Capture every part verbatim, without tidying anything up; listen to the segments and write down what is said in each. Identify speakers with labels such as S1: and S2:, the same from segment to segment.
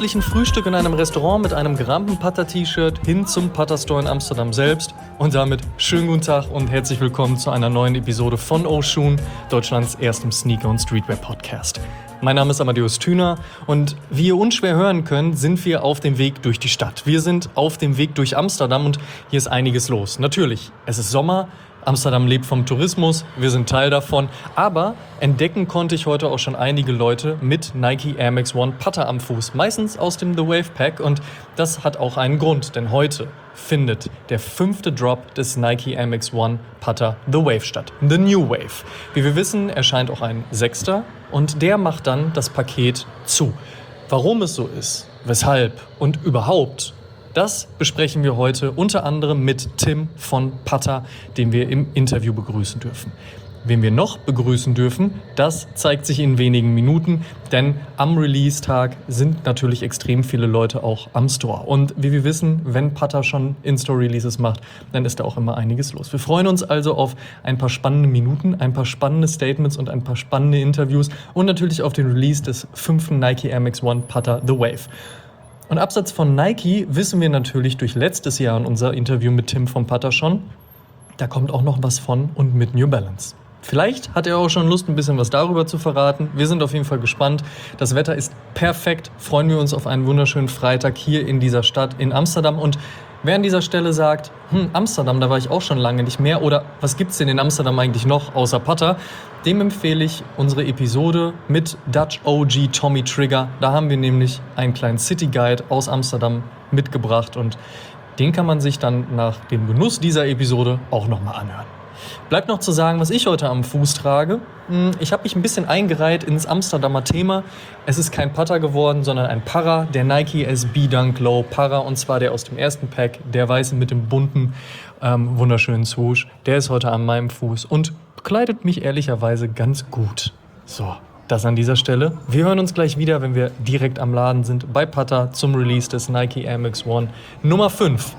S1: gemütlichen Frühstück in einem Restaurant mit einem Grampen-Putter-T-Shirt hin zum Putter-Store in Amsterdam selbst. Und damit schönen guten Tag und herzlich willkommen zu einer neuen Episode von Oshun, Deutschlands erstem Sneaker- und Streetwear-Podcast. Mein Name ist Amadeus Thüner und wie ihr unschwer hören könnt, sind wir auf dem Weg durch die Stadt. Wir sind auf dem Weg durch Amsterdam und hier ist einiges los. Natürlich, es ist Sommer, Amsterdam lebt vom Tourismus, wir sind Teil davon. Aber entdecken konnte ich heute auch schon einige Leute mit Nike Air Max One Putter am Fuß. Meistens aus dem The Wave Pack und das hat auch einen Grund, denn heute findet der fünfte Drop des Nike Air Max One Putter The Wave statt. The New Wave. Wie wir wissen, erscheint auch ein sechster und der macht dann das Paket zu. Warum es so ist, weshalb und überhaupt, das besprechen wir heute unter anderem mit Tim von Putter, den wir im Interview begrüßen dürfen. Wen wir noch begrüßen dürfen, das zeigt sich in wenigen Minuten, denn am Release-Tag sind natürlich extrem viele Leute auch am Store. Und wie wir wissen, wenn Putter schon In-Store-Releases macht, dann ist da auch immer einiges los. Wir freuen uns also auf ein paar spannende Minuten, ein paar spannende Statements und ein paar spannende Interviews und natürlich auf den Release des fünften Nike Air Max One Putter The Wave. Und abseits von Nike wissen wir natürlich durch letztes Jahr in unser Interview mit Tim von Putter schon, da kommt auch noch was von und mit New Balance. Vielleicht hat er auch schon Lust, ein bisschen was darüber zu verraten. Wir sind auf jeden Fall gespannt. Das Wetter ist perfekt. Freuen wir uns auf einen wunderschönen Freitag hier in dieser Stadt in Amsterdam. Und wer an dieser Stelle sagt, hm, Amsterdam, da war ich auch schon lange nicht mehr. Oder was gibt's denn in Amsterdam eigentlich noch außer Putter? Dem empfehle ich unsere Episode mit Dutch O G Tommy Trigger. Da haben wir nämlich einen kleinen City Guide aus Amsterdam mitgebracht. Und den kann man sich dann nach dem Genuss dieser Episode auch nochmal anhören. Bleibt noch zu sagen, was ich heute am Fuß trage. Ich habe mich ein bisschen eingereiht ins Amsterdamer Thema. Es ist kein Putter geworden, sondern ein Para, der Nike S B Dunk Low Para. Und zwar der aus dem ersten Pack, der weiße mit dem bunten, ähm, wunderschönen Swoosh. Der ist heute an meinem Fuß und bekleidet mich ehrlicherweise ganz gut. So, das an dieser Stelle. Wir hören uns gleich wieder, wenn wir direkt am Laden sind, bei Putter zum Release des Nike Air Max One Nummer fünf.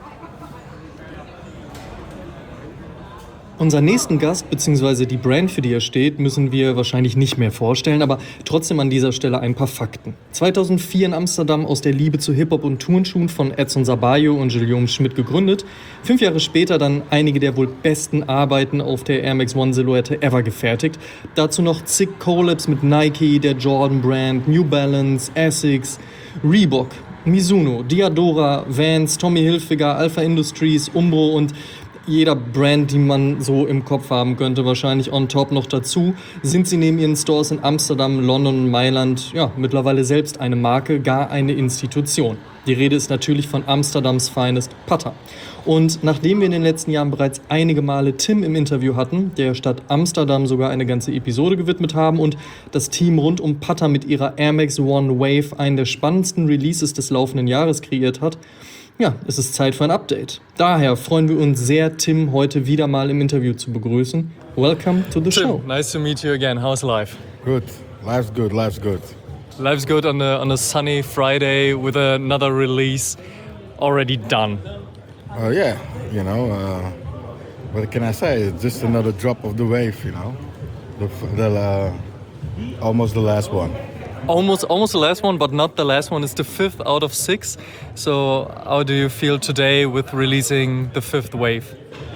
S1: Unseren nächsten Gast bzw. die Brand, für die er steht, müssen wir wahrscheinlich nicht mehr vorstellen, aber trotzdem an dieser Stelle ein paar Fakten. zweitausendvier in Amsterdam aus der Liebe zu Hip-Hop und Turnschuhen von Edson Sabayo und Guillaume Schmidt gegründet. Fünf Jahre später dann einige der wohl besten Arbeiten auf der Air Max One Silhouette ever gefertigt. Dazu noch zig Collabs mit Nike, der Jordan Brand, New Balance, Asics, Reebok, Mizuno, Diadora, Vans, Tommy Hilfiger, Alpha Industries, Umbro und jeder Brand, die man so im Kopf haben könnte, wahrscheinlich on top noch dazu, sind sie neben ihren Stores in Amsterdam, London und Mailand ja, mittlerweile selbst eine Marke, gar eine Institution. Die Rede ist natürlich von Amsterdams Finest Putter. Und nachdem wir in den letzten Jahren bereits einige Male Tim im Interview hatten, der Stadt Amsterdam sogar eine ganze Episode gewidmet haben und das Team rund um Putter mit ihrer Air Max One Wave einen der spannendsten Releases des laufenden Jahres kreiert hat, ja, es ist Zeit für ein Update. Daher freuen wir uns sehr, Tim heute wieder mal im Interview zu begrüßen. Welcome to the
S2: Tim,
S1: show.
S2: Nice to meet you again. How's life?
S3: Good. Life's good. Life's good.
S2: Life's good on a, on a sunny Friday with another release already done.
S3: Uh, yeah, you know, uh, what can I say? It's just another drop of the wave, you know. The, the, uh, almost the last one.
S2: Almost, almost the last one, but not the last one. It's the fifth out of six. So, how do you feel today with releasing the fifth wave?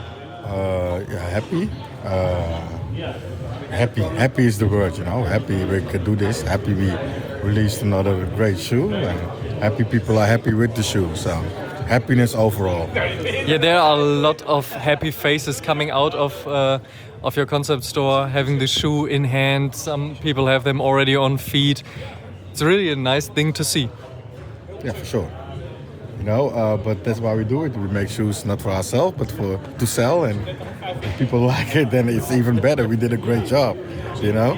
S3: Uh, yeah, happy. Uh, happy. Happy is the word, you know. Happy we could do this. Happy we released another great shoe, and happy people are happy with the shoe. So, happiness overall.
S2: Yeah, there are a lot of happy faces coming out of uh, of your concept store, having the shoe in hand. Some people have them already on feet. It's really a nice thing to see.
S3: Yeah, for sure. You know, uh, but that's why we do it. We make shoes not for ourselves, but for to sell. And if people like it, then it's even better. We did a great job, you know.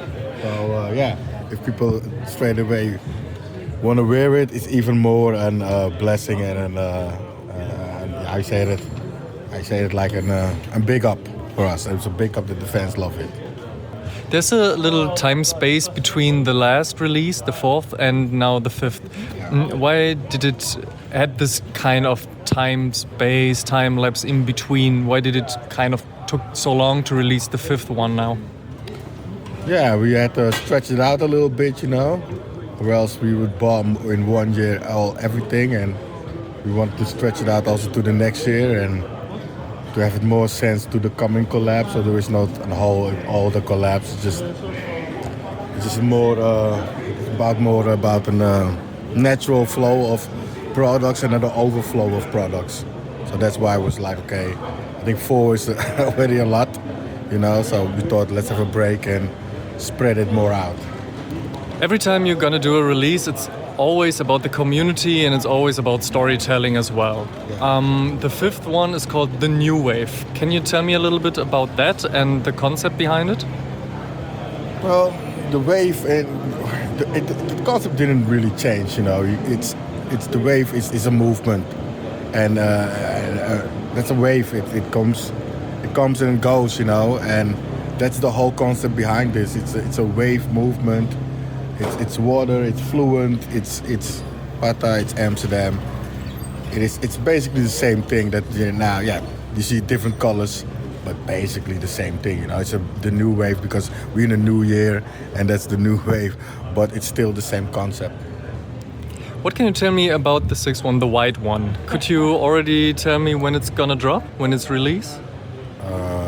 S3: So uh, yeah, if people straight away want to wear it, it's even more a uh, blessing and an, uh, uh, I say it, I say it like an, uh, a big up for us. It's a big up that the fans love it.
S2: There's a little time space between the last release, the fourth, and now the fifth. Yeah. Why did it had this kind of time space, time lapse in between? Why did it kind of took so long to release the fifth one now?
S3: Yeah, we had to stretch it out a little bit, you know. or else we would bomb in one year all everything, and we want to stretch it out also to the next year and to have it more sense to the coming collab. So there is not a whole all the collabs. It's just it's just more uh, about more about a uh, natural flow of products and not an overflow of products. So that's why I was like, okay, I think four is already a lot, you know. So we thought let's have a break and spread it more out.
S2: Every time you're gonna do a release, it's always about the community and it's always about storytelling as well.
S3: Yeah.
S2: Um, the fifth one is called The New Wave. Can you tell me a little bit about that and the concept behind it?
S3: Well, the wave and the, it, the concept didn't really change, you know. It's it's the wave is, is a movement, and uh, uh, that's a wave. It, it comes, it comes and goes, you know, and that's the whole concept behind this. It's a, it's a wave movement. It's, it's water, it's fluent, it's it's Pata, it's Amsterdam. It is it's basically the same thing that you know, now yeah you see different colors, but basically the same thing. You know, it's a, the new wave because we're in a new year and that's the new wave, but it's still the same concept.
S2: What can you tell me about the sixth one, the white one? Could you already tell me when it's gonna drop, when it's released?
S3: Uh,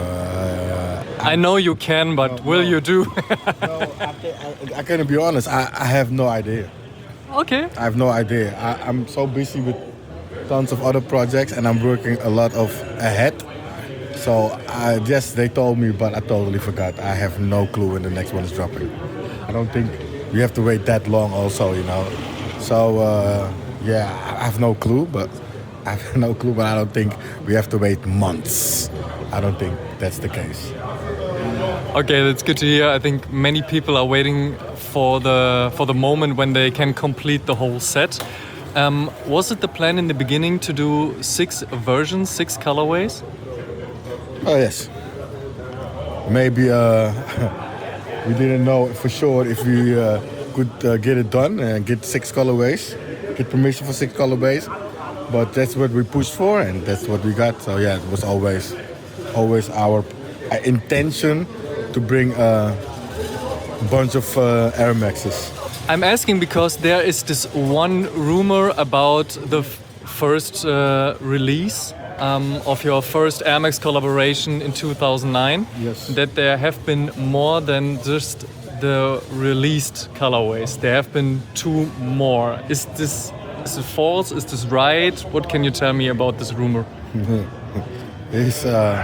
S2: I know you can, but
S3: no,
S2: will
S3: no.
S2: you do?
S3: no, I, I, I can't be honest. I, I have no idea.
S2: Okay.
S3: I have no idea. I, I'm so busy with tons of other projects and I'm working a lot of ahead. So I yes, they told me, but I totally forgot. I have no clue when the next one is dropping. I don't think you have to wait that long also, you know. So uh, yeah, I have no clue, but I have no clue, but I don't think we have to wait months. I don't think that's the case.
S2: Okay, that's good to hear. I think many people are waiting for the for the moment when they can complete the whole set. Um, was it the plan in the beginning to do six versions, six colorways?
S3: Oh yes. Maybe uh, we didn't know for sure if we uh, could uh, get it done and get six colorways, get permission for six colorways. But that's what we pushed for, and that's what we got. So yeah, it was always, always our uh, intention to bring a bunch of uh, Air Maxes.
S2: I'm asking because there is this one rumor about the f- first uh, release um, of your first Air Max collaboration in two thousand nine.
S3: Yes.
S2: That there have been more than just the released colorways. There have been two more. Is this is it false? Is this right? What can you tell me about this rumor?
S3: It's uh,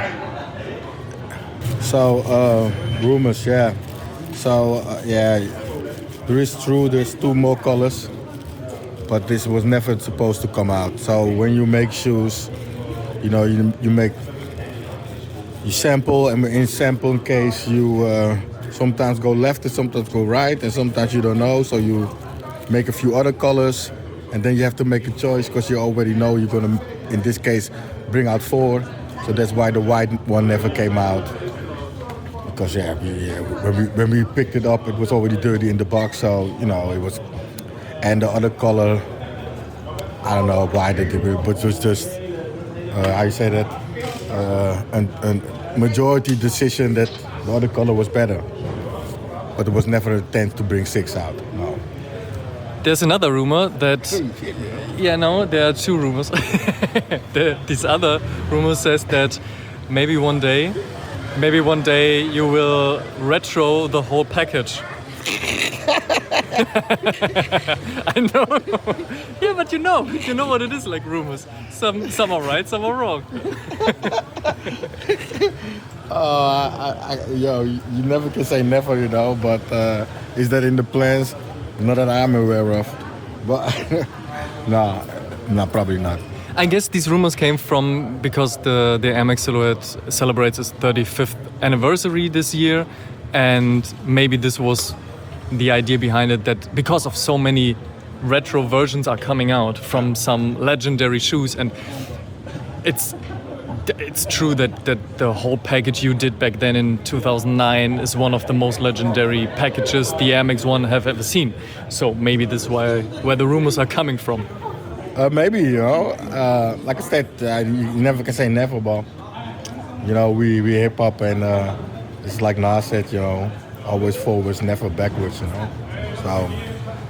S3: so uh, rumors, yeah. So uh, yeah, there is true. There's two more colors, but this was never supposed to come out. So when you make shoes, you know, you you make you sample, and in sample case you uh, sometimes go left and sometimes go right, and sometimes you don't know. So you make a few other colors, and then you have to make a choice because you already know you're gonna, in this case, bring out four. So that's why the white one never came out. Because yeah, we, yeah, when we when we picked it up, it was already dirty in the box. So you know it was, and the other color, I don't know why they did it, but it was just uh, how you say that, uh, an, an majority decision that the other color was better. But it was never a intent to bring six out. No.
S2: There's another rumor that, yeah, no, there are two rumors. the, this other rumor says that maybe one day, maybe one day you will retro the whole package. I know. Yeah, but you know, you know what it is like rumors. Some, some are right, some are wrong.
S3: uh, I, I, yo, you never can say never, you know. But uh, is that in the plans? Not that I'm aware of, but no, no, probably not.
S2: I guess these rumors came from because the the Air Max Silhouette celebrates its thirty-fifth anniversary this year, and maybe this was the idea behind it, that because of so many retro versions are coming out from some legendary shoes, and it's it's true that, that the whole package you did back then in two thousand nine is one of the most legendary packages the Air Max One have ever seen. So maybe this is why where the rumors are coming from.
S3: Uh, maybe, you know, uh, like I said, uh, you never can say never, but you know, we, we hip hop, and uh, it's like Nas said, you know, always forwards, never backwards, you know. So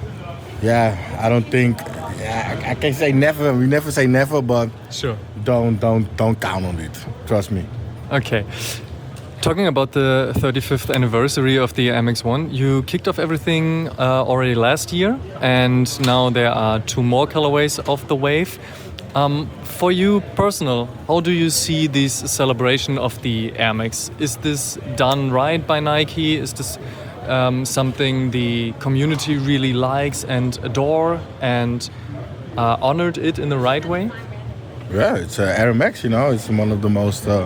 S3: yeah, I don't think. Yeah, I, I can say never. We never say never, but
S2: Sure.
S3: don't don't don't count on it. Trust me.
S2: Okay. Talking about the thirty-fifth anniversary of the M X one, you kicked off everything uh, already last year, and now there are two more colorways of the Wave. Um, for you personal, how do you see this celebration of the Air Max? Is this done right by Nike? Is this um, something the community really likes and adore, and uh, honored it in the right way?
S3: Yeah, it's uh, Air Max. You know, it's one of the most. Uh,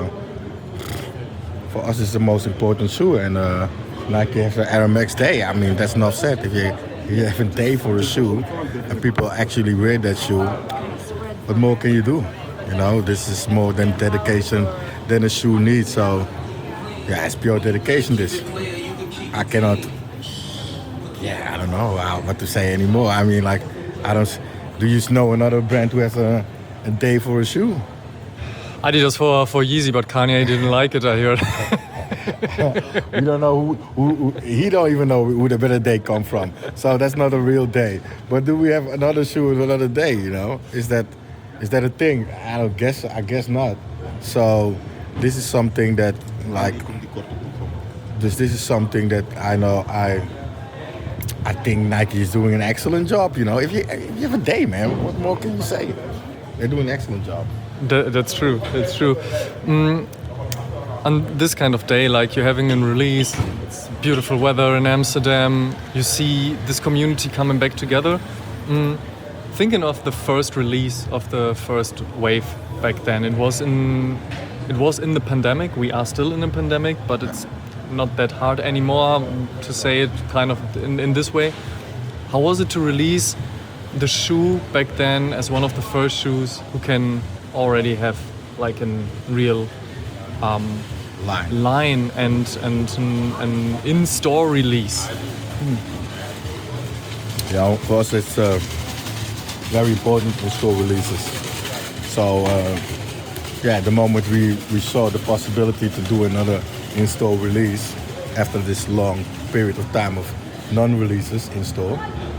S3: For us, it's the most important shoe, and uh, Nike has an Air Max Day. I mean, that's not said. If you, if you have a day for a shoe, and people actually wear that shoe, what more can you do? You know, this is more than dedication than a shoe needs. So, yeah, it's pure dedication. This, I cannot. Yeah, I don't know how, what to say anymore. I mean, like, I don't. Do you know another brand who has a, a day for a shoe?
S2: Adidas for, for Yeezy, but Kanye didn't like it, I heard.
S3: We don't know who, who, who, he don't even know who the better day come from. So that's not a real day. But do we have another shoe with another day, you know? Is that is that a thing? I don't guess, I guess not. So this is something that, like, this, this is something that I know I I think Nike is doing an excellent job, you know? If you, if you have a day, man, what more can you say? They're doing an excellent job.
S2: That, that's true. That's true. Mm, on this kind of day, like you're having a release, it's beautiful weather in Amsterdam. You see this community coming back together. Mm, thinking of the first release of the first Wave back then, it was in it was in the pandemic. We are still in a pandemic, but it's not that hard anymore to say it kind of in, in this way. How was it to release the shoe back then as one of the first shoes who can already have like a real um,
S3: Line.
S2: line and and an, an in-store release?
S3: Hmm. Yeah, for us it's uh, very important for store releases. So uh, yeah, the moment we, we saw the possibility to do another in-store release after this long period of time of non-releases in store,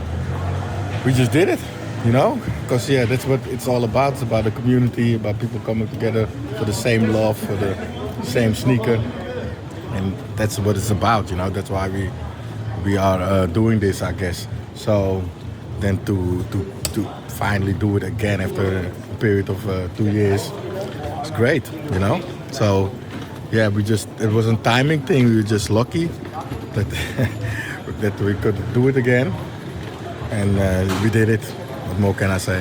S3: we just did it. You know, because yeah, that's what it's all about. It's about the community, about people coming together for the same love, for the same sneaker, and that's what it's about. You know, that's why we we are uh, doing this, I guess. So then to to to finally do it again after a period of uh, two years, it's great. You know, so yeah, we just it was a timing thing. We were just lucky that that we could do it again, and uh, we did it. What more can I say?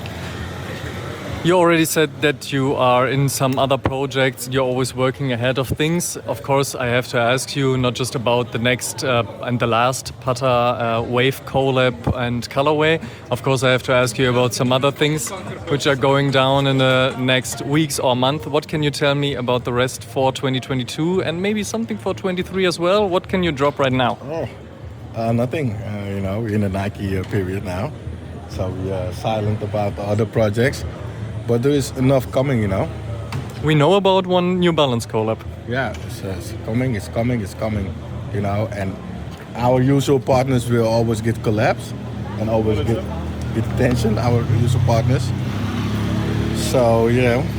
S2: You already said that you are in some other projects. You're always working ahead of things. Of course, I have to ask you not just about the next uh, and the last Pata uh, Wave collab and colorway. Of course, I have to ask you about some other things which are going down in the next weeks or month. What can you tell me about the rest for twenty twenty-two and maybe something for twenty-three as well? What can you drop right now?
S3: Oh, uh, nothing. Uh, you know, we're in a Nike uh, period now. So we are silent about the other projects, but there is enough coming, you know.
S2: We know about one New Balance collab.
S3: Yeah, it's, uh, it's coming, it's coming, it's coming, you know. And our usual partners will always get collabs and always get, get attention, our usual partners. So, you know,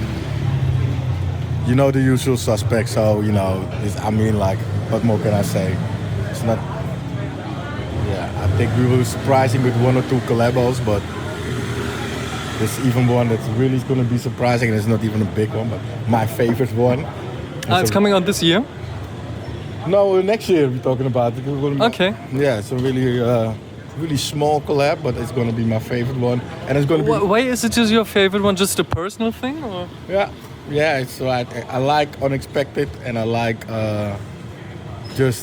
S3: you know the usual suspects, so, you know, it's, I mean, like, what more can I say? It's not... Yeah, I think we will be surprising with one or two collabos, but there's even one that's really going to be surprising, and it's not even a big one, but my favorite one.
S2: Ah, it's
S3: a,
S2: coming out this year?
S3: No, next year we're talking about it. We're gonna,
S2: okay.
S3: Yeah, it's a really, uh, really small collab, but it's going to be my favorite one, and it's going to be.
S2: Why is it just your favorite one? Just a personal thing, or?
S3: Yeah, yeah, it's right. I like unexpected, and I like uh, just.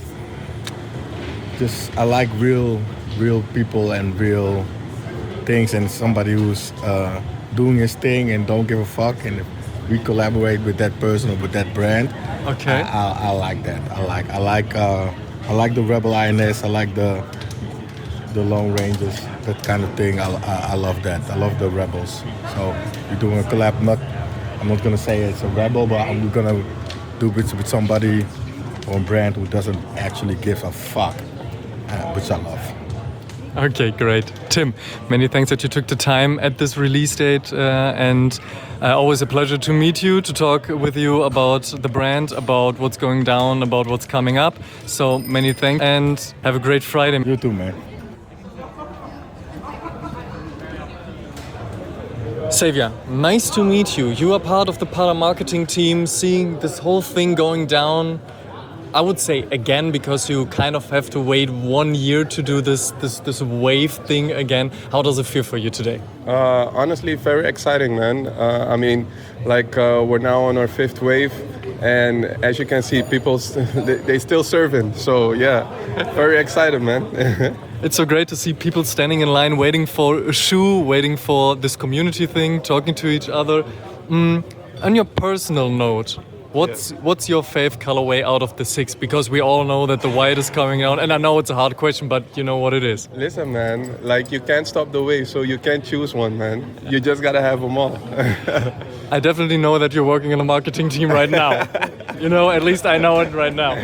S3: Just I like real, real people and real things, and somebody who's uh, doing his thing and don't give a fuck. And if we collaborate with that person or with that brand,
S2: okay,
S3: I, I, I like that. I like I like uh, I like the Rebel I N S. I like the the Lone Rangers, that kind of thing. I, I, I love that. I love the Rebels. So we're doing a collab. Not I'm not gonna say it's a Rebel, but I'm gonna do it with somebody or a brand who doesn't actually give a fuck. Uh, which I love.
S2: Okay, great. Tim, many thanks that you took the time at this release date, uh, and uh, always a pleasure to meet you, to talk with you about the brand, about what's going down, about what's coming up. So many thanks, and have a great Friday.
S3: You too, man.
S2: Xavier, nice to meet you. You are part of the Pata marketing team, seeing this whole thing going down. I would say again, because you kind of have to wait one year to do this this this wave thing again. How does it feel for you today?
S4: Uh, honestly, very exciting, man. Uh, I mean, like uh, we're now on our fifth wave, and as you can see, people st- they, they still serving. So yeah, very excited, man.
S2: It's so great to see people standing in line, waiting for a shoe, waiting for this community thing, talking to each other. Mm, on your personal note, what's yeah. what's your fave colorway out of the six? Because we all know that the white is coming out, and I know it's a hard question, but you know what it is.
S4: Listen, man, like you can't stop the wave, so you can't choose one, man. You just gotta have them all.
S2: I definitely know that you're working on a marketing team right now. You know, at least I know it right now.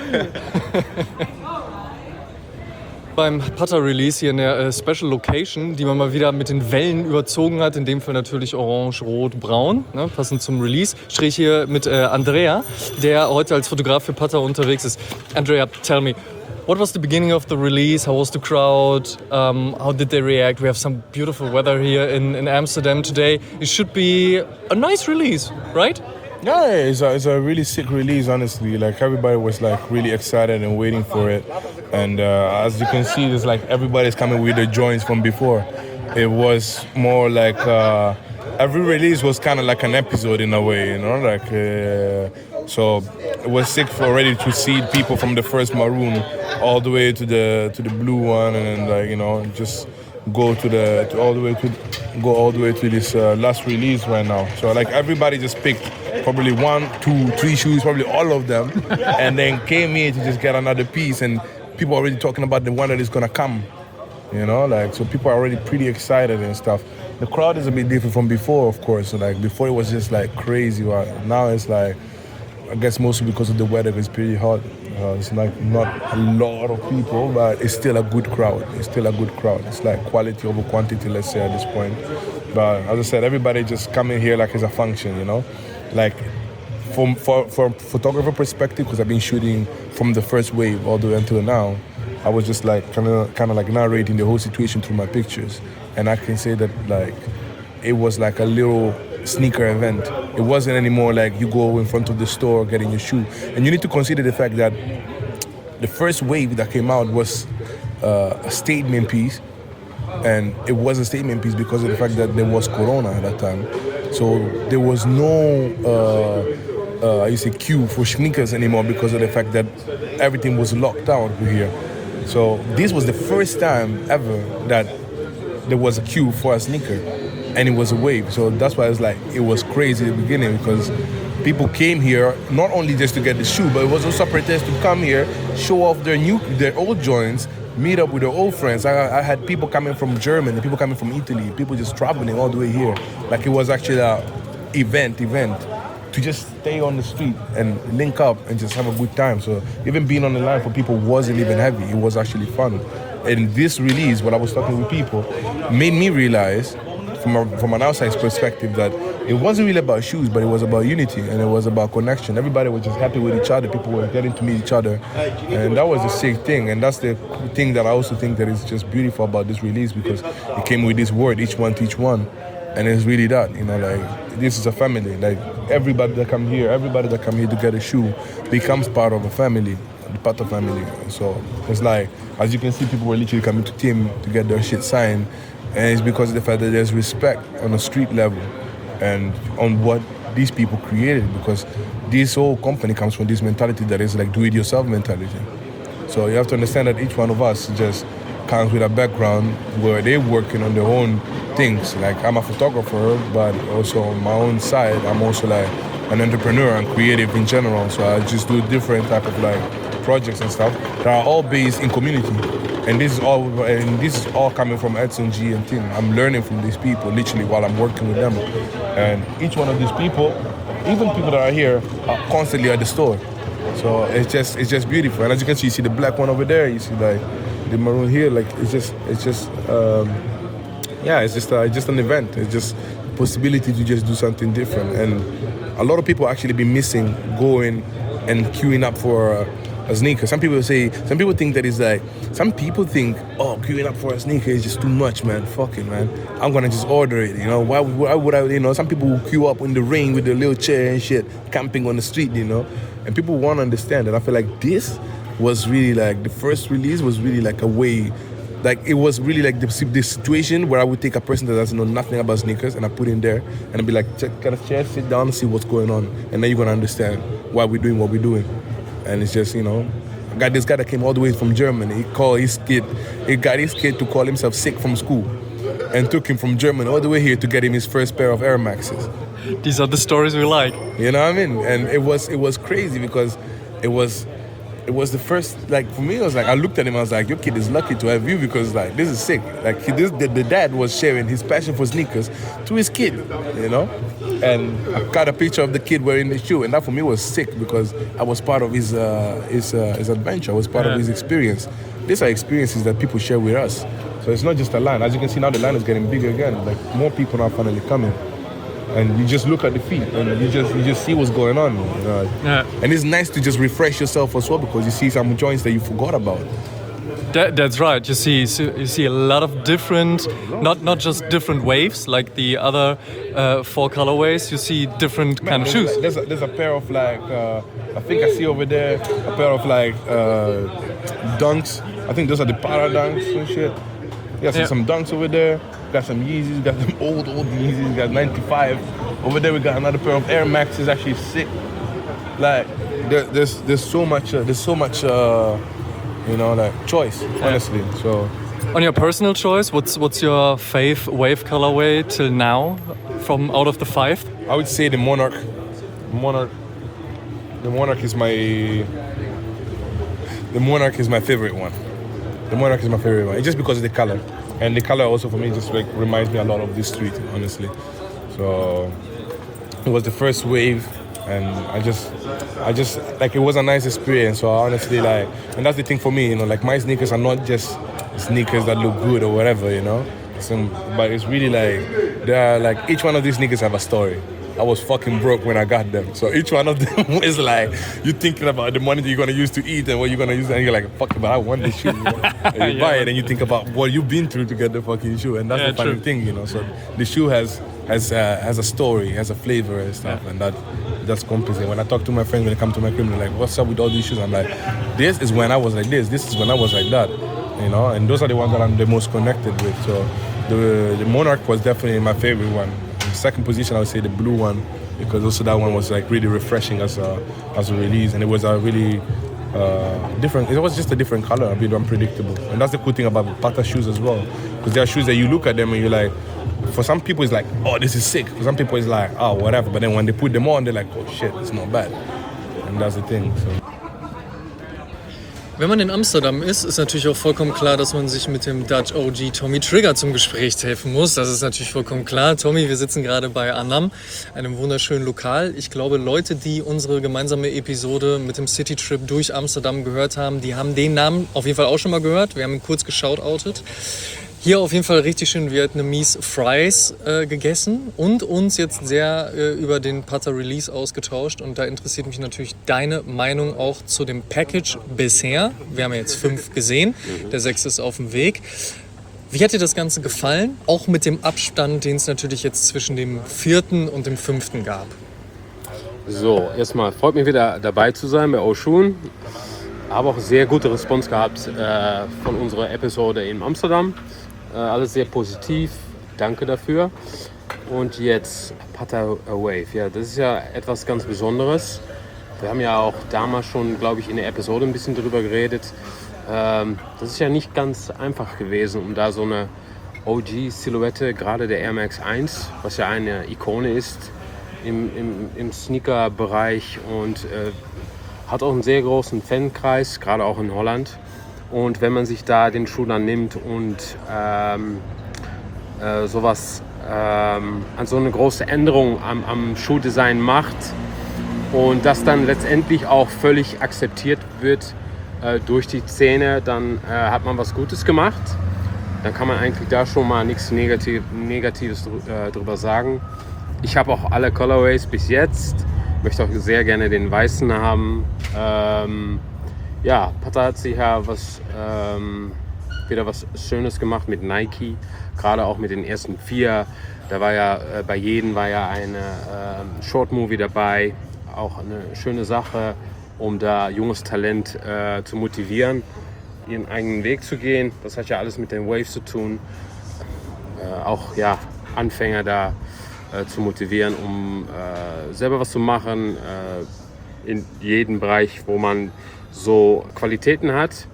S2: Beim Pata-Release hier in der äh, Special Location, die man mal wieder mit den Wellen überzogen hat, in dem Fall natürlich orange, rot, braun, ne, passend zum Release, stehe ich hier mit äh, Andrea, der heute als Fotograf für Pata unterwegs ist. Andrea, tell me, what was the beginning of the release? How was the crowd? Um, how did they react? We have some beautiful weather here in, in Amsterdam today. It should be a nice release, right?
S5: Yeah, it's a, it's a really sick release, honestly. Like, everybody was like really excited and waiting for it. And uh, as you can see, it's like everybody's coming with their joints from before. It was more like uh, every release was kind of like an episode in a way, you know, like uh, so it was sick for already to see people from the first maroon all the way to the to the blue one, and then, like, you know, just go to the to all the way to go all the way to this uh, last release right now. So like everybody just picked probably one, two, three shoes, probably all of them, and then came here to just get another piece. And people are already talking about the one that is gonna come, you know, like, so people are already pretty excited and stuff. The crowd is a bit different from before, of course. So like before it was just like crazy. Now it's like, I guess mostly because of the weather, it's pretty hot. Uh, it's like not a lot of people, but it's still a good crowd. It's still a good crowd. It's like quality over quantity, let's say, at this point. But as I said, everybody just coming here like it's a function, you know? Like, from for, from photographer perspective, because I've been shooting from the first wave all the way until now, I was just like kind of kind of like narrating the whole situation through my pictures. And I can say that, like, it was like a little sneaker event. It wasn't anymore like you go in front of the store getting your shoe. And you need to consider the fact that the first wave that came out was uh, a statement piece. And it was a statement piece because of the fact that there was Corona at that time. So there was no uh, uh, I say queue for sneakers anymore because of the fact that everything was locked down here. So this was the first time ever that there was a queue for a sneaker, and it was a wave. So that's why it's like it was crazy at the beginning, because people came here not only just to get the shoe, but it was also a pretence to come here, show off their new, their old joints, meet up with their old friends. I, I had people coming from Germany, people coming from Italy, people just traveling all the way here. Like, it was actually a event, event to just stay on the street and link up and just have a good time. So even being on the line for people wasn't even heavy. It was actually fun. And this release, when I was talking with people, made me realize from a, from an outside perspective that it wasn't really about shoes, but it was about unity and it was about connection. Everybody was just happy with each other. People were getting to meet each other, and that was the sick thing. And that's the thing that I also think that is just beautiful about this release, because it came with this word, each one teach one, and it's really that, you know, like, this is a family. Like, everybody that come here, everybody that come here to get a shoe becomes part of a family, the Pata family. So it's like, as you can see, people were literally coming to Tim to get their shit signed, and it's because of the fact that there's respect on a street level and on what these people created, because this whole company comes from this mentality that is like do-it-yourself mentality. So you have to understand that each one of us just comes with a background where they're working on their own things. Like, I'm a photographer, but also on my own side, I'm also like an entrepreneur and creative in general. So I just do different type of like projects and stuff that are all based in community. And this is all and this is all coming from Edson G and Tim. I'm learning from these people literally while I'm working with them. And each one of these people, even people that are here, are constantly at the store. So it's just it's just beautiful. And as you can see, you see the black one over there, you see like the maroon here, like it's just, it's just, um, yeah, it's just, uh, it's just an event. It's just possibility to just do something different. And a lot of people actually be missing going and queuing up for uh, a sneaker. Some people say, some people think that it's like, some people think, oh, queuing up for a sneaker is just too much, man. Fuck it, man. I'm gonna just order it, you know. Why, why would I, you know, some people will queue up in the rain with their little chair and shit, camping on the street, you know. And people want to understand that. I feel like this was really like, the first release was really like a way, like it was really like the, the situation where I would take a person that doesn't know nothing about sneakers and I put in there and I'd be like, check, get a chair, sit down and see what's going on. And then you're gonna understand why we're doing what we're doing. And it's just, you know, I got this guy that came all the way from Germany. He called his kid, he got his kid to call himself sick from school and took him from Germany all the way here to get him his first pair of Air Maxes.
S2: These are the stories we like.
S5: You know what I mean? And it was it was crazy because it was it was the first, like for me, it was like, I looked at him, I was like, your kid is lucky to have you because like, this is sick. Like he, this, the, the dad was sharing his passion for sneakers to his kid, you know? And I got a picture of the kid wearing the shoe, and that for me was sick because I was part of his uh, his uh, his adventure. I was part yeah. of his experience. These are experiences that people share with us. So it's not just a line. As you can see now, the line is getting bigger again. Like more people are finally coming, and you just look at the feet and you just you just see what's going on. You know? Yeah. And it's nice to just refresh yourself as well because you see some joints that you forgot about.
S2: That, that's right. You see, you see a lot of different, not not just different waves like the other uh, four colorways. You see different kind of shoes.
S5: Like, there's a, there's a pair of like, uh, I think I see over there a pair of like uh, Dunks. I think those are the Para Dunks and shit. Yeah, so yeah. some Dunks over there. Got some Yeezys. Got some old old Yeezys. Got ninety-five. Over there we got another pair of Air Maxes. Actually sick. Like there, there's there's so much uh, there's so much. Uh, You know, like choice, honestly. Yeah. So,
S2: on your personal choice, what's what's your fave wave colorway till now, from out of the five?
S5: I would say the Monarch. Monarch. The Monarch is my. The Monarch is my favorite one. The Monarch is my favorite one. It's just because of the color, and the color also for me just like reminds me a lot of this street, honestly. So, it was the first wave. And I just, I just, like, it was a nice experience. So honestly, like, and that's the thing for me, you know, like my sneakers are not just sneakers that look good or whatever, you know. So, but it's really like, they are like, each one of these sneakers have a story. I was fucking broke when I got them. So each one of them is like, you're thinking about the money that you're going to use to eat and what you're going to use. And you're like, fuck it, but I want this shoe. You know? And you yeah, buy it and you think about what you've been through to get the fucking shoe. And that's yeah, the funny true. thing, you know. So the shoe has has uh, has a story, has a flavor and stuff. Yeah. And that that's compensating. When I talk to my friends, when they come to my crib, they're like, what's up with all these shoes? I'm like, this is when I was like this. This is when I was like that. You know, and those are the ones that I'm the most connected with. So the, the Monarch was definitely my favorite one. In second position, I would say the blue one, because also that one was like really refreshing as a as a release, and it was a really uh, different. It was just a different color, a bit unpredictable, and that's the cool thing about Pata shoes as well, because there are shoes that you look at them and you're like, for some people it's like, oh, this is sick. For some people it's like, oh, whatever. But then when they put them on, they're like, oh shit, it's not bad, and that's the thing. So.
S1: Wenn man in Amsterdam ist, ist natürlich auch vollkommen klar, dass man sich mit dem Dutch O G Tommy Trigger zum Gespräch helfen muss. Das ist natürlich vollkommen klar. Tommy, wir sitzen gerade bei Annam, einem wunderschönen Lokal. Ich glaube, Leute, die unsere gemeinsame Episode mit dem Citytrip durch Amsterdam gehört haben, die haben den Namen auf jeden Fall auch schon mal gehört. Wir haben ihn kurz geshoutoutet. Hier auf jeden Fall richtig schön Vietnamese Fries äh, gegessen und uns jetzt sehr äh, über den Pata Release ausgetauscht. Und da interessiert mich natürlich deine Meinung auch zu dem Package bisher. Wir haben ja jetzt fünf gesehen, der sechste ist auf dem Weg. Wie hat dir das Ganze gefallen? Auch mit dem Abstand, den es natürlich jetzt zwischen dem vierten und dem fünften gab.
S6: So, erstmal freut mich wieder dabei zu sein bei Oshun. Habe auch sehr gute Response gehabt äh, von unserer Episode in Amsterdam. Äh, alles sehr positiv, danke dafür. Und jetzt Pata Wave, ja, das ist ja etwas ganz Besonderes. Wir haben ja auch damals schon, glaube ich, in der Episode ein bisschen drüber geredet. Ähm, das ist ja nicht ganz einfach gewesen, um da so eine O G-Silhouette, gerade der Air Max eins, was ja eine Ikone ist im, im, im Sneaker-Bereich und äh, hat auch einen sehr großen Fankreis, gerade auch in Holland. Und wenn man sich da den Schuh dann nimmt und ähm, äh, sowas, ähm, an so eine große Änderung am, am Schuhdesign macht und das dann letztendlich auch völlig akzeptiert wird äh, durch die Zähne, dann äh, hat man was Gutes gemacht. Dann kann man eigentlich da schon mal nichts Negativ- Negatives dr- äh, drüber sagen. Ich habe auch alle Colorways bis jetzt. Möchte auch sehr gerne den weißen haben. Ähm, ja, Pata hat sich ja was, ähm, wieder was Schönes gemacht mit Nike. Gerade auch mit den ersten vier. Da war ja äh, bei jedem war ja eine äh, Short Movie dabei. Auch eine schöne Sache, um da junges Talent äh, zu motivieren, ihren eigenen Weg zu gehen. Das hat ja alles mit den Waves zu tun. Äh, auch ja, Anfänger da äh, zu motivieren, um äh, selber was zu machen äh, in jedem Bereich, wo man so Qualitäten hat.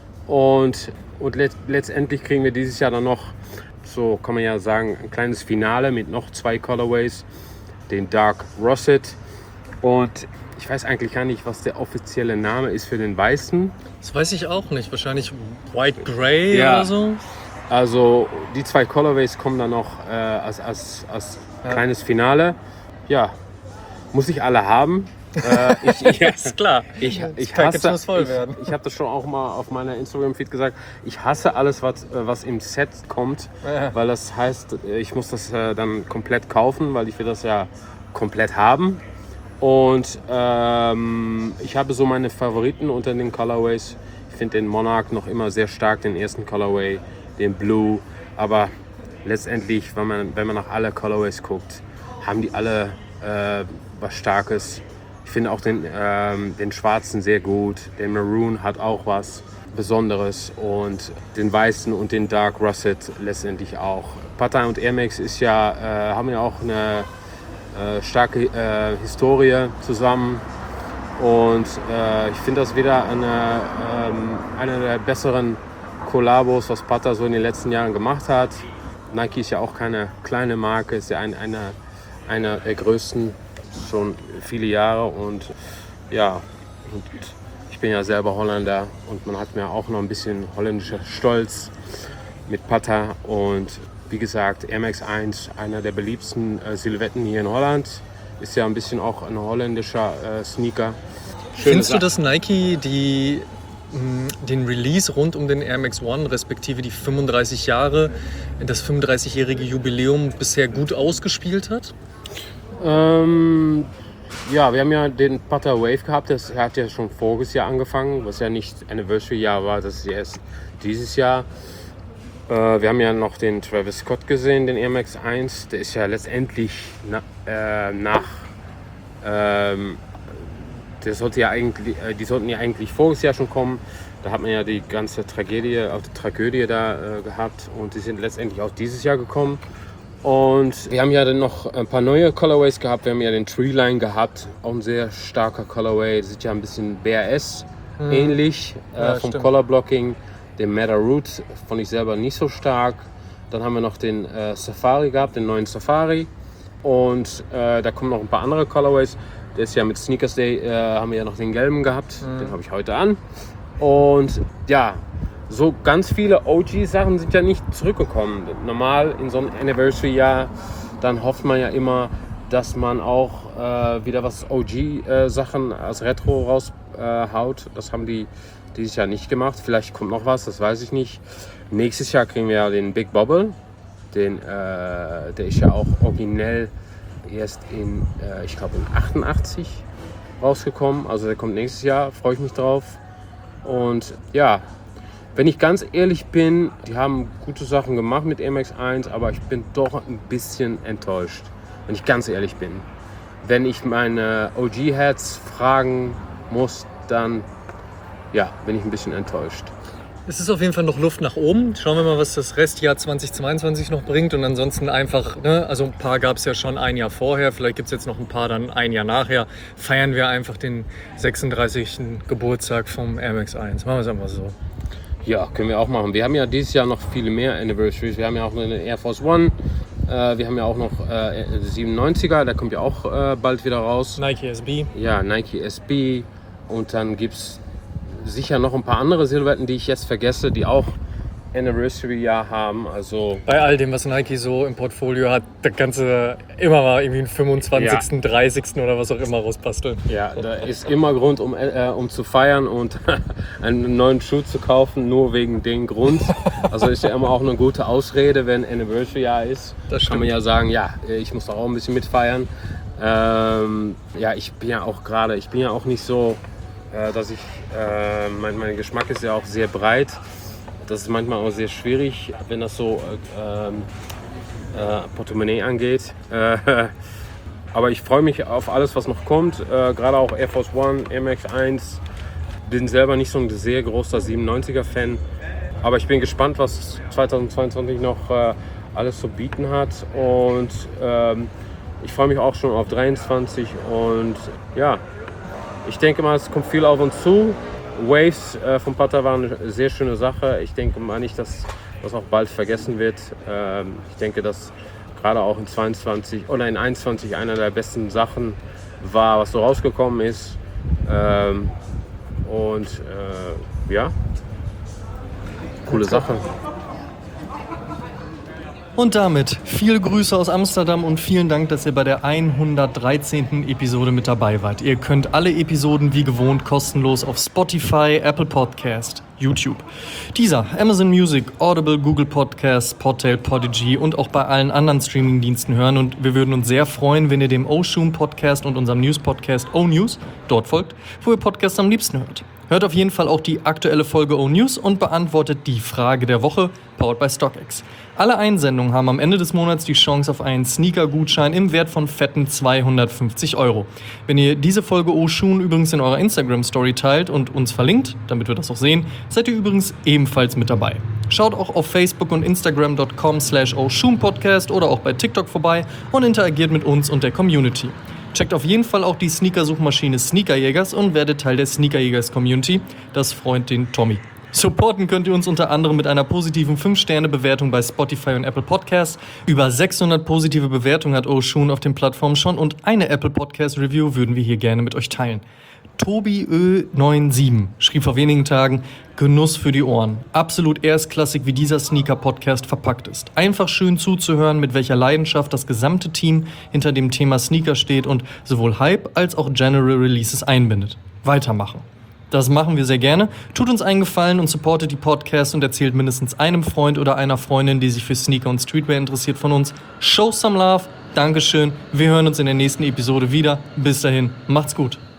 S6: Und, und let, letztendlich kriegen wir dieses Jahr dann noch, so kann man ja sagen, ein kleines Finale mit noch zwei Colorways, den Dark Russet. Und ich weiß eigentlich gar nicht, was der offizielle Name ist für den weißen.
S1: Das weiß ich auch nicht. Wahrscheinlich White Grey
S6: Ja.
S1: oder so.
S6: Also die zwei Colorways kommen dann noch äh, als, als, als
S1: Ja.
S6: kleines Finale. Ja, muss ich alle haben. äh, ich, ich,
S1: Ist klar.
S6: ich, ich
S1: Package
S6: hasse,
S1: muss voll
S6: ich,
S1: werden.
S6: ich habe das schon auch mal auf meiner Instagram-Feed gesagt, ich hasse alles, was, äh, was im Set kommt,
S1: Ja.
S6: weil das heißt, äh, ich muss das äh, dann komplett kaufen, weil ich will das ja komplett haben. Und ähm, ich habe so meine Favoriten unter den Colorways. Ich finde den Monarch noch immer sehr stark, den ersten Colorway, den Blue. Aber letztendlich, wenn man, wenn man nach alle Colorways guckt, haben die alle äh, was Starkes. Ich finde auch den, ähm, den schwarzen sehr gut. Der Maroon hat auch was Besonderes. Und den weißen und den Dark Russet letztendlich auch. Pata und Air Max ist ja, äh, haben ja auch eine Äh, starke äh, Historie zusammen und äh, ich finde das wieder eine, ähm, eine der besseren Kollabos, was Pata so in den letzten Jahren gemacht hat. Nike ist ja auch keine kleine Marke, ist ja ein, eine, eine der größten schon viele Jahre und ja, und ich bin ja selber Holländer und man hat mir auch noch ein bisschen holländischer Stolz mit Pata und wie gesagt, Air Max eins, einer der beliebtesten äh, Silhouetten hier in Holland. Ist ja ein bisschen auch ein holländischer äh, Sneaker. Schöne
S1: Findest du,
S6: Sa-
S1: dass Nike die, mh, den Release rund um den Air Max One, respektive die fünfunddreißig Jahre, das fünfunddreißigjährige Jubiläum bisher gut ausgespielt hat?
S6: Ähm, ja, wir haben ja den Pata Wave gehabt. Das hat ja schon voriges Jahr angefangen, was ja nicht Anniversary-Jahr war. Das ist erst dieses Jahr. Wir haben ja noch den Travis Scott gesehen, den Air Max eins. Der ist ja letztendlich na, äh, nach. Ähm, der sollte ja eigentlich, äh, die sollten ja eigentlich voriges Jahr schon kommen. Da hat man ja die ganze Tragödie, auch die Tragödie da äh, gehabt. Und die sind letztendlich auch dieses Jahr gekommen. Und wir haben ja dann noch ein paar neue Colorways gehabt. Wir haben ja den Treeline gehabt, auch ein sehr starker Colorway. Das sieht ja ein bisschen B R S hm. ähnlich äh,
S1: Ja,
S6: vom
S1: stimmt.
S6: Color Blocking. Den Meta Root fand ich selber nicht so stark. Dann haben wir noch den äh, Safari gehabt, den neuen Safari. Und äh, da kommen noch ein paar andere Colorways. Der ist ja mit Sneakers Day, äh, haben wir ja noch den gelben gehabt.
S1: Mhm.
S6: Den habe ich heute an. Und ja, so ganz viele O G-Sachen sind ja nicht zurückgekommen. Normal in so einem Anniversary-Jahr, dann hofft man ja immer, dass man auch äh, wieder was O G-Sachen als Retro raushaut. Äh, das haben die dieses Jahr nicht gemacht. Vielleicht kommt noch was, das weiß ich nicht. Nächstes Jahr kriegen wir ja den Big Bobble. Den, äh, der ist ja auch originell erst in, äh, ich glaube, in achtundachtzig rausgekommen. Also der kommt nächstes Jahr, freue ich mich drauf. Und ja, wenn ich ganz ehrlich bin, die haben gute Sachen gemacht mit Air Max eins, aber ich bin doch ein bisschen enttäuscht, wenn ich ganz ehrlich bin. Wenn ich meine O G-Heads fragen muss, dann ja, bin ich ein bisschen enttäuscht.
S1: Es ist auf jeden Fall noch Luft nach oben. Schauen wir mal, was das Restjahr zweitausendzweiundzwanzig noch bringt. Und ansonsten einfach, ne, also ein paar gab es ja schon ein Jahr vorher. Vielleicht gibt es jetzt noch ein paar dann ein Jahr nachher. Feiern wir einfach den sechsunddreißigsten Geburtstag vom Air Max eins. Machen wir es einfach so.
S6: Ja, können wir auch machen. Wir haben ja dieses Jahr noch viele mehr Anniversaries. Wir haben ja auch eine Air Force One. Äh, wir haben ja auch noch äh, siebenundneunziger. Der kommt ja auch äh, bald wieder raus.
S1: Nike S B.
S6: Ja, Nike S B. Und dann gibt es sicher noch ein paar andere Silhouetten, die ich jetzt vergesse, die auch Anniversary-Jahr haben. Also
S2: bei all dem, was Nike so im Portfolio hat, der ganze immer mal irgendwie einen fünfundzwanzigsten, Ja. dreißigsten oder was auch immer rausbasteln.
S6: Ja, da ist immer Grund, um, äh, um zu feiern und einen neuen Schuh zu kaufen, nur wegen dem Grund. Also ist ja immer auch eine gute Ausrede, wenn Anniversary-Jahr ist.
S2: Das
S6: kann man ja sagen, ja, ich muss doch auch ein bisschen mitfeiern. Ähm, ja, ich bin ja auch gerade, ich bin ja auch nicht so, äh, dass ich, äh, mein, mein Geschmack ist ja auch sehr breit. Das ist manchmal auch sehr schwierig, wenn das so äh, äh, Portemonnaie angeht. Äh, aber ich freue mich auf alles, was noch kommt. Äh, gerade auch Air Force One, Air Max eins. Bin selber nicht so ein sehr großer siebenundneunziger-Fan. Aber ich bin gespannt, was zweitausendzweiundzwanzig noch äh, alles zu bieten hat. Und ähm, ich freue mich auch schon auf dreiundzwanzig. Und ja, ich denke mal, es kommt viel auf uns zu. Waves äh, von Pata waren eine sehr schöne Sache. Ich denke mal nicht, dass das auch bald vergessen wird. Ähm, ich denke, dass gerade auch in zweiundzwanzig oder in einundzwanzig einer der besten Sachen war, was so rausgekommen ist. Ähm, und äh, ja, coole Sache.
S1: Und damit viele Grüße aus Amsterdam und vielen Dank, dass ihr bei der hundertdreizehnten Episode mit dabei wart. Ihr könnt alle Episoden wie gewohnt kostenlos auf Spotify, Apple Podcast, YouTube, Deezer, Amazon Music, Audible, Google Podcasts, Podtail, Podigy und auch bei allen anderen Streamingdiensten hören. Und wir würden uns sehr freuen, wenn ihr dem Oshun Podcast und unserem News-Podcast O-News dort folgt, wo ihr Podcasts am liebsten hört. Hört auf jeden Fall auch die aktuelle Folge O-News und beantwortet die Frage der Woche, powered by StockX. Alle Einsendungen haben am Ende des Monats die Chance auf einen Sneaker-Gutschein im Wert von fetten zweihundertfünfzig Euro. Wenn ihr diese Folge Oshun übrigens in eurer Instagram-Story teilt und uns verlinkt, damit wir das auch sehen, seid ihr übrigens ebenfalls mit dabei. Schaut auch auf Facebook und Instagram dot com slash Oshun Podcast oder auch bei TikTok vorbei und interagiert mit uns und der Community. Checkt auf jeden Fall auch die Sneaker-Suchmaschine Sneakerjägers und werdet Teil der Sneakerjägers-Community. Das freut den Tommy. Supporten könnt ihr uns unter anderem mit einer positiven fünf Sterne Bewertung bei Spotify und Apple Podcasts. Über sechshundert positive Bewertungen hat Oshun auf den Plattformen schon und eine Apple Podcast Review würden wir hier gerne mit euch teilen. Tobi Ö siebenundneunzig schrieb vor wenigen Tagen: Genuss für die Ohren. Absolut erstklassig, wie dieser Sneaker-Podcast verpackt ist. Einfach schön zuzuhören, mit welcher Leidenschaft das gesamte Team hinter dem Thema Sneaker steht und sowohl Hype als auch General Releases einbindet. Weitermachen. Das machen wir sehr gerne. Tut uns einen Gefallen und supportet die Podcasts und erzählt mindestens einem Freund oder einer Freundin, die sich für Sneaker und Streetwear interessiert, von uns. Show some love. Dankeschön. Wir hören uns in der nächsten Episode wieder. Bis dahin, macht's gut.